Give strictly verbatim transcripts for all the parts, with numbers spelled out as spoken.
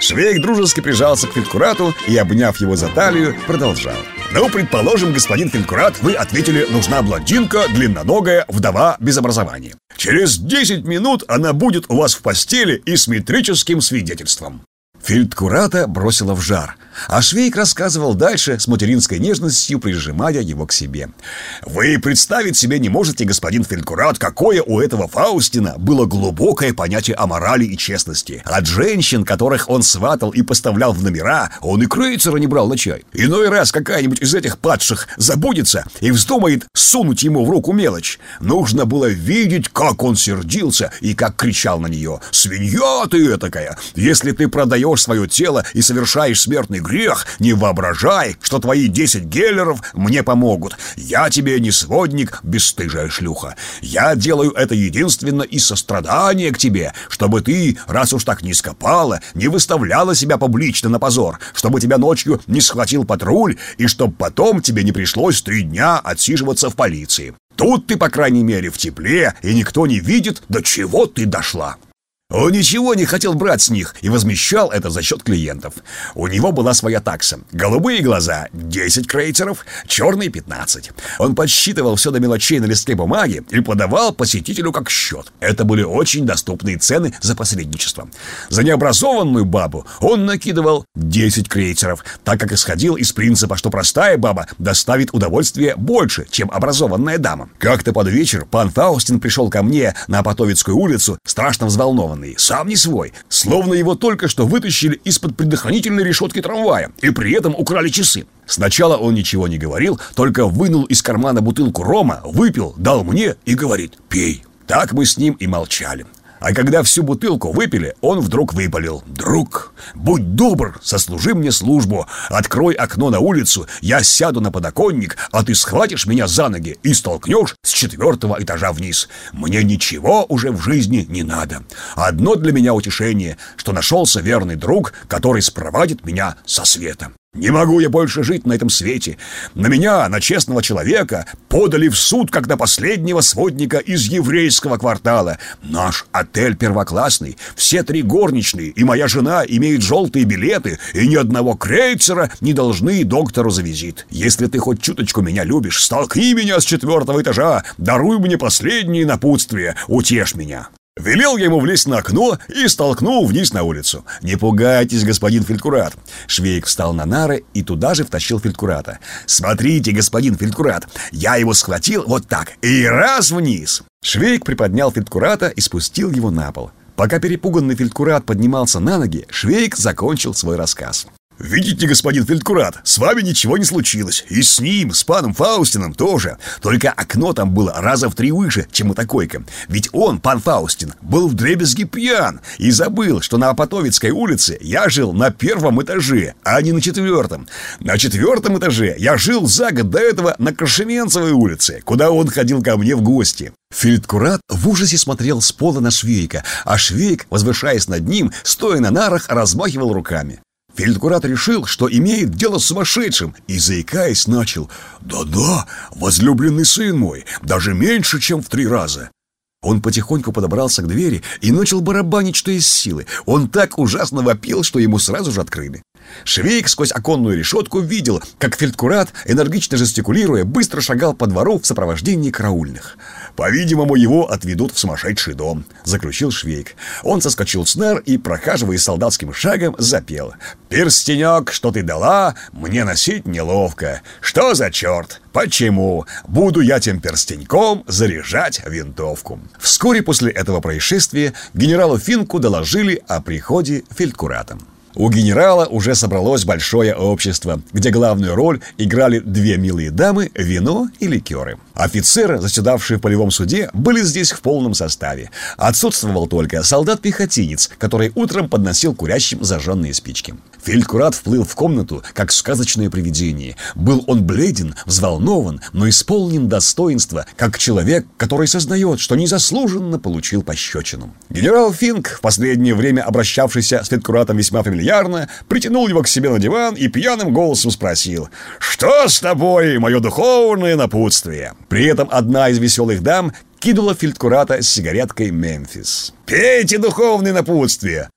Швейк дружески прижался к фельдкурату и, обняв его за талию, продолжал. «Ну, предположим, господин фельдкурат, вы ответили: нужна блондинка, длинноногая, вдова без образования. Через десять минут она будет у вас в постели и с метрическим свидетельством». Фельдкурата бросила в жар, а Швейк рассказывал дальше с материнской нежностью, прижимая его к себе. «Вы представить себе не можете, господин фельдкурат, какое у этого Фаустина было глубокое понятие о морали и честности. От женщин, которых он сватал и поставлял в номера, он и крейцера не брал на чай. Иной раз какая-нибудь из этих падших забудется и вздумает сунуть ему в руку мелочь. Нужно было видеть, как он сердился и как кричал на нее: «Свинья ты этакая! Если ты продаешь свое тело и совершаешь смертный грех, не воображай, что твои десять геллеров мне помогут. Я тебе не сводник, бесстыжая шлюха. Я делаю это единственно из сострадания к тебе, чтобы ты, раз уж так низко пала, не выставляла себя публично на позор, чтобы тебя ночью не схватил патруль и чтобы потом тебе не пришлось три дня отсиживаться в полиции. Тут ты, по крайней мере, в тепле, и никто не видит, до чего ты дошла». Он ничего не хотел брать с них и возмещал это за счет клиентов. У него была своя такса. Голубые глаза – десять крейцеров, черные – пятнадцать. Он подсчитывал все до мелочей на листке бумаги и подавал посетителю как счет. Это были очень доступные цены за посредничество. За необразованную бабу он накидывал десять крейцеров, так как исходил из принципа, что простая баба доставит удовольствие больше, чем образованная дама. Как-то под вечер пан Фаустин пришел ко мне на Потовицкую улицу, страшно взволнованный. Сам не свой, словно его только что вытащили из-под предохранительной решетки трамвая и при этом украли часы. Сначала он ничего не говорил, только вынул из кармана бутылку рома, выпил, дал мне и говорит: «Пей». Так мы с ним и молчали. А когда всю бутылку выпили, он вдруг выпалил: «Друг, будь добр, сослужи мне службу. Открой окно на улицу, я сяду на подоконник, а ты схватишь меня за ноги и столкнешь с четвертого этажа вниз. Мне ничего уже в жизни не надо. Одно для меня утешение, что нашелся верный друг, который спровадит меня со света. Не могу я больше жить на этом свете. На меня, на честного человека, подали в суд, как на последнего сводника из еврейского квартала. Наш отель первоклассный, все три горничные и моя жена имеют желтые билеты, и ни одного крейцера не должны доктору за визит. Если ты хоть чуточку меня любишь, столкни меня с четвертого этажа, даруй мне последние напутствия, утешь меня». Велел я ему влезть на окно и столкнул вниз на улицу. «Не пугайтесь, господин фельдкурат». Швейк встал на нары и туда же втащил фельдкурата. «Смотрите, господин фельдкурат, я его схватил вот так и раз вниз». Швейк приподнял фельдкурата и спустил его на пол. Пока перепуганный фельдкурат поднимался на ноги, Швейк закончил свой рассказ. «Видите, господин фельдкурат, с вами ничего не случилось. И с ним, с паном Фаустином тоже. Только окно там было раза в три выше, чем эта койка. Ведь он, пан Фаустин, был вдребезги пьян и забыл, что на Потовицкой улице я жил на первом этаже, а не на четвертом. На четвертом этаже я жил за год до этого на Крашеменцевой улице, куда он ходил ко мне в гости». Фельдкурат в ужасе смотрел с пола на Швейка, а Швейк, возвышаясь над ним, стоя на нарах, размахивал руками. Фельдкурат решил, что имеет дело с сумасшедшим, и, заикаясь, начал: «Да-да, возлюбленный сын мой, даже меньше, чем в три раза». Он потихоньку подобрался к двери и начал барабанить, что из силы. Он так ужасно вопил, что ему сразу же открыли. Швейк сквозь оконную решетку видел, как фельдкурат, энергично жестикулируя, быстро шагал по двору в сопровождении караульных. «По-видимому, его отведут в сумасшедший дом», — заключил Швейк. Он соскочил с нар и, прохаживаясь солдатским шагом, запел: «Перстенек, что ты дала, мне носить неловко. Что за черт? Почему? Буду я тем перстеньком заряжать винтовку». Вскоре после этого происшествия генералу Финку доложили о приходе фельдкурата. У генерала уже собралось большое общество, где главную роль играли две милые дамы, вино и ликеры. Офицеры, заседавшие в полевом суде, были здесь в полном составе. Отсутствовал только солдат-пехотинец, который утром подносил курящим зажженные спички. Фельдкурат вплыл в комнату, как сказочное привидение. Был он бледен, взволнован, но исполнен достоинства, как человек, который сознает, что незаслуженно получил пощечину. Генерал Финк, в последнее время обращавшийся с фельдкуратом весьма фамильярно, притянул его к себе на диван и пьяным голосом спросил: «Что с тобой, мое духовное напутствие?» При этом одна из веселых дам кинула фельдкурата с сигареткой «Мемфис». «Пейте духовные напутствия»,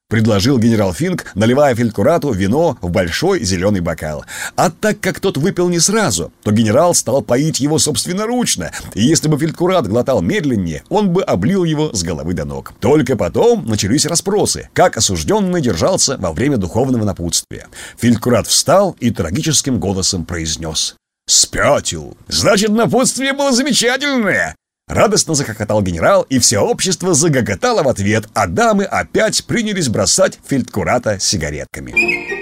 предложил генерал Финк, наливая фельдкурату вино в большой зеленый бокал. А так как тот выпил не сразу, то генерал стал поить его собственноручно, и если бы фельдкурат глотал медленнее, он бы облил его с головы до ног. Только потом начались расспросы, как осужденный держался во время духовного напутствия. Фельдкурат встал и трагическим голосом произнес: «Спятил! Значит, напутствие было замечательное!» Радостно захохотал генерал, и все общество загоготало в ответ, а дамы опять принялись бросать фельдкурата сигаретками.